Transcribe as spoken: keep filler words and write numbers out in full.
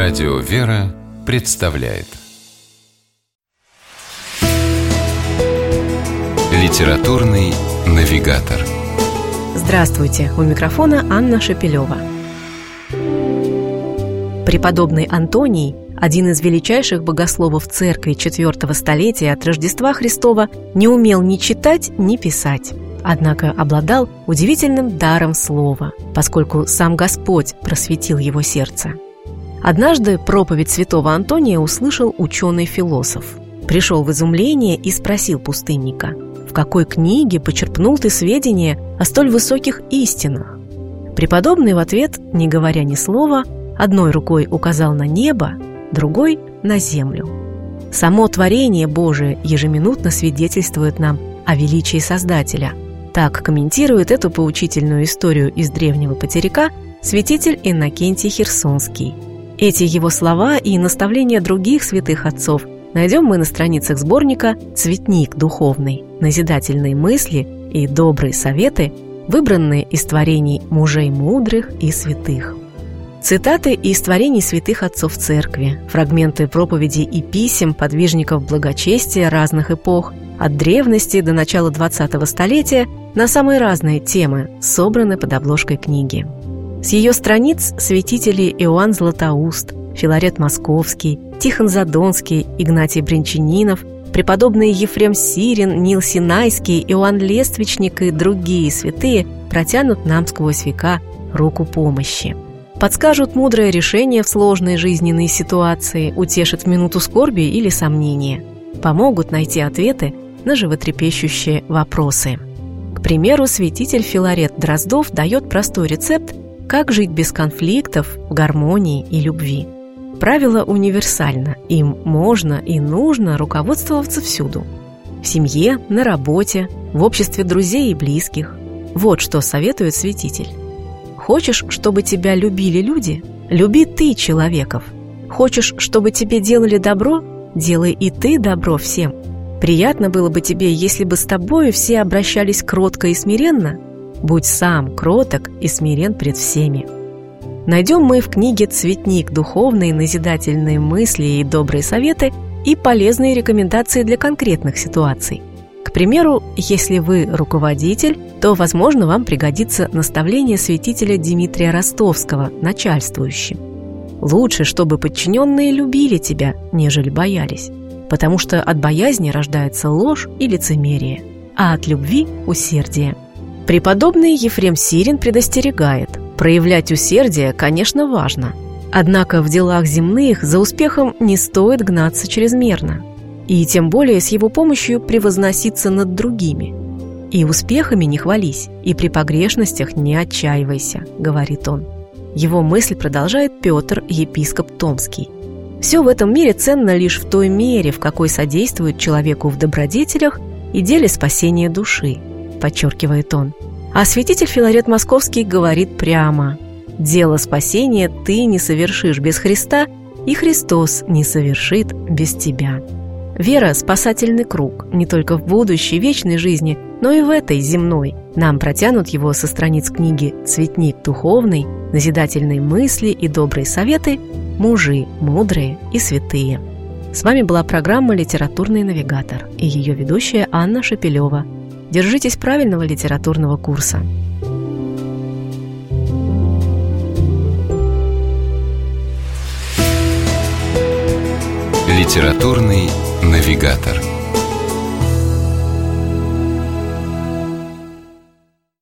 Радио «Вера» представляет Литературный навигатор. Здравствуйте! У микрофона Анна Шапилева. Преподобный Антоний, один из величайших богословов церкви четвертого столетия от Рождества Христова, не умел ни читать, ни писать. Однако обладал удивительным даром слова, поскольку сам Господь просветил его сердце. Однажды проповедь святого Антония услышал ученый-философ. Пришел в изумление и спросил пустынника: «В какой книге почерпнул ты сведения о столь высоких истинах?» Преподобный в ответ, не говоря ни слова, одной рукой указал на небо, другой – на землю. Само творение Божие ежеминутно свидетельствует нам о величии Создателя. Так комментирует эту поучительную историю из древнего потеряка святитель Иннокентий Херсонский. Эти его слова и наставления других святых отцов найдем мы на страницах сборника «Цветник духовный. Назидательные мысли и добрые советы, выбранные из творений мужей мудрых и святых». Цитаты из творений святых отцов церкви, фрагменты проповедей и писем подвижников благочестия разных эпох, от древности до начала двадцатого столетия, на самые разные темы собраны под обложкой книги. С ее страниц святители Иоанн Златоуст, Филарет Московский, Тихон Задонский, Игнатий Брянчанинов, преподобные Ефрем Сирин, Нил Синайский, Иоанн Лествичник и другие святые протянут нам сквозь века руку помощи. Подскажут мудрое решение в сложной жизненной ситуации, утешат в минуту скорби или сомнения, помогут найти ответы на животрепещущие вопросы. К примеру, святитель Филарет Дроздов дает простой рецепт, как жить без конфликтов, гармонии и любви. Правило универсально, им можно и нужно руководствоваться всюду. В семье, на работе, в обществе друзей и близких. Вот что советует святитель. Хочешь, чтобы тебя любили люди? Люби ты человеков. Хочешь, чтобы тебе делали добро? Делай и ты добро всем. Приятно было бы тебе, если бы с тобою все обращались кротко и смиренно? Будь сам кроток и смирен пред всеми. Найдем мы в книге «Цветник духовный. Назидательные мысли и добрые советы» и полезные рекомендации для конкретных ситуаций. К примеру, если вы руководитель, то, возможно, вам пригодится наставление святителя Дмитрия Ростовского начальствующим. Лучше, чтобы подчиненные любили тебя, нежели боялись, потому что от боязни рождается ложь и лицемерие, а от любви – усердие. Преподобный Ефрем Сирин предостерегает: проявлять усердие, конечно, важно, однако в делах земных за успехом не стоит гнаться чрезмерно, и тем более с его помощью превозноситься над другими. И успехами не хвались, и при погрешностях не отчаивайся, говорит он. Его мысль продолжает Петр, епископ Томский. Все в этом мире ценно лишь в той мере, в какой содействует человеку в добродетелях и деле спасения души, подчеркивает он. А святитель Филарет Московский говорит прямо: дело спасения ты не совершишь без Христа, и Христос не совершит без тебя. Вера – спасательный круг не только в будущей вечной жизни, но и в этой земной. Нам протянут его со страниц книги «Цветник духовный. Назидательные мысли и добрые советы. Мужи мудрые и святые». С вами была программа «Литературный навигатор» и ее ведущая Анна Шапилева. Держитесь правильного литературного курса. Литературный навигатор.